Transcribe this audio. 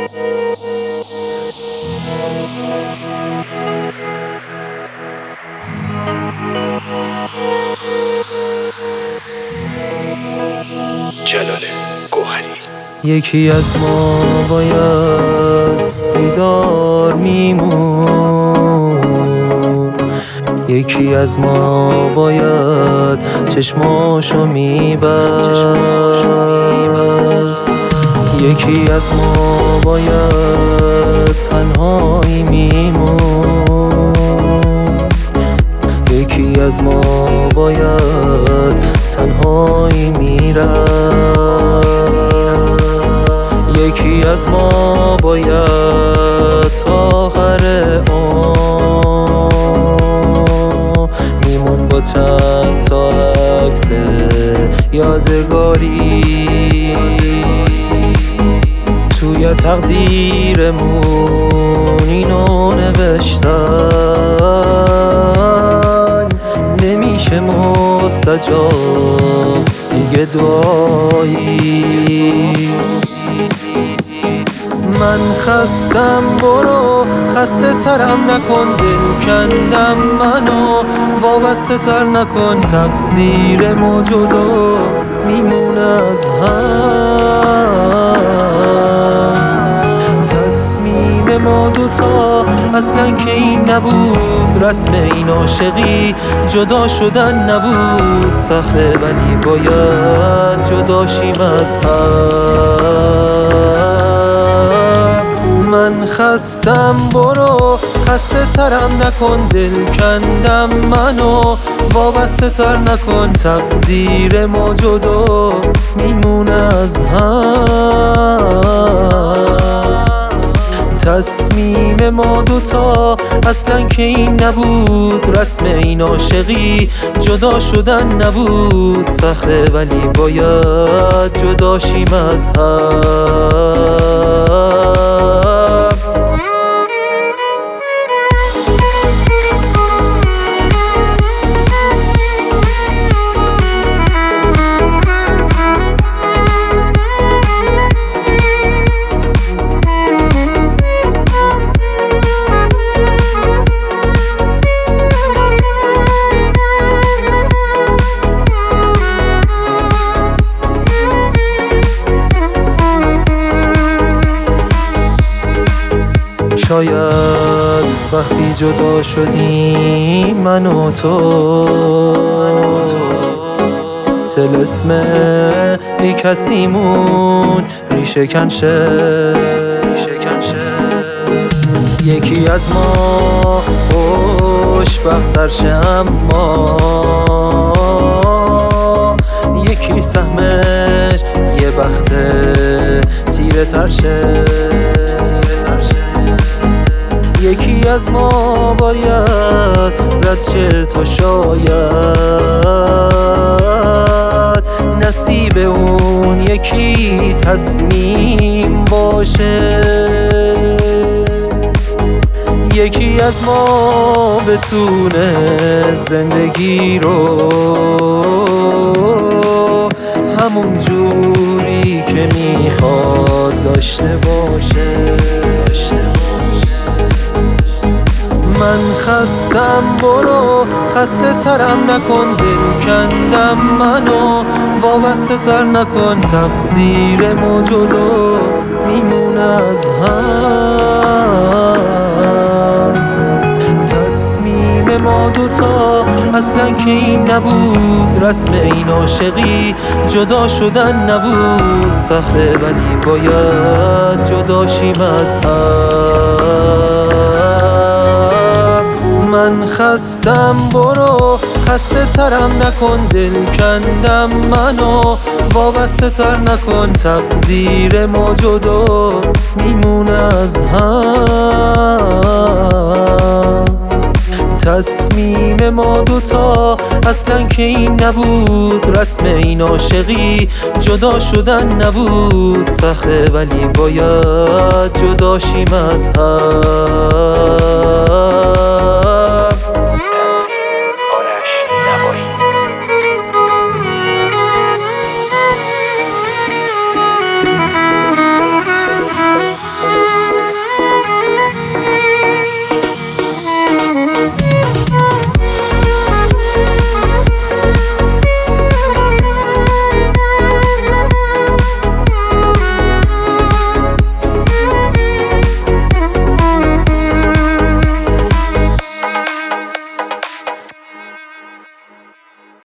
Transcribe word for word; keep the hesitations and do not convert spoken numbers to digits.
جلال گوهری. یکی از ما باید بیدار میمون، یکی از ما باید چشماشو میبست، یکی از ما باید تنهایی میمون، یکی از ما باید تنهایی میرفت، یکی از ما باید تا آخر عمر میمون با چند تا عکس یادگاری توی تقدیرمون اینو نوشتن، نمیشه مستجاب دیگه دعایی. من خستم برو، خسته ترم نکن، دل کندم منو وابسته تر نکن، تقدیر ما جدا میمونه از هم، تصمیم ما دوتا اصلا که این نبود، رسم این عاشقی جدا شدن نبود، سخته ولی باید جدا شیم از هم. من خستم برو، خسته ترم نکن، دل کندم منو وابسته تر نکن، تقدیر ما جدا میمونه از هم، تصمیم ما دوتا اصلا که این نبود، رسم این عاشقی جدا شدن نبود، سخته ولی باید جدا شیم از هم. شاید وقتی جدا شدیم من و تو، طلسم بی کسیمون ریشه کن شه، یکی از ما خوشبخت‌تر شه، اما یکی سهمش یه بخت تیره تر شه، یکی از ما باید رد شه تا شاید نصیب اون یکی تصمیم باشه، یکی از ما بتونه زندگی رو همون جوری که میخواد داشته باشه. من خستم برو، خسته ترم نکن، دل کندم منو وابسته تر نکن، تقدیر ما جدا میمونه از هم، تصمیم ما دوتا اصلا که این نبود، رسم این عاشقی جدا شدن نبود، سخته ولی باید جدا شیم از هم. من خستم برو، خسته ترم نکن، دل کندم منو وابسته تر نکن، تقدیر ما جدا میمونه از هم، تصمیم ما دوتا اصلا که این نبود، رسم این عاشقی جدا شدن نبود، سخته ولی باید جدا شیم از هم.